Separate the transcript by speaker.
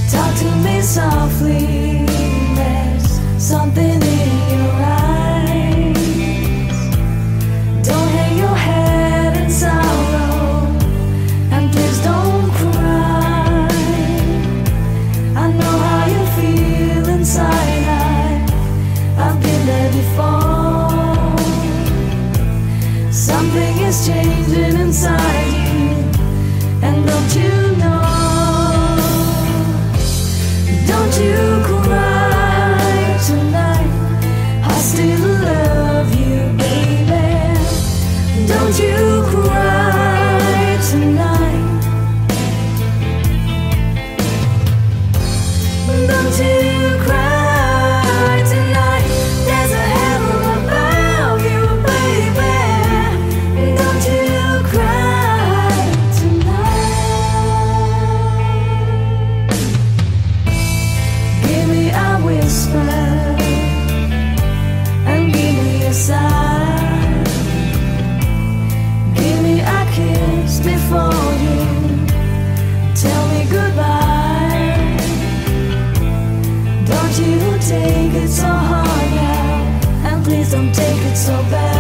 Speaker 1: Talk to me softly, there's something in your eyes. Don't hang your head in sorrow, and please don't cry. I know how you feel inside, I've been there before. Something is changing inside you, and don't you know? Don't you cry tonight, I still love you, baby. Don't you cry tonight. Don't you cry tonight. There's a heaven above you, baby. Don't you cry tonight. Give me a whisper and give me a sigh. Give me a kiss before you tell me goodbye. Don't you take it so hard now, and please don't take it so bad.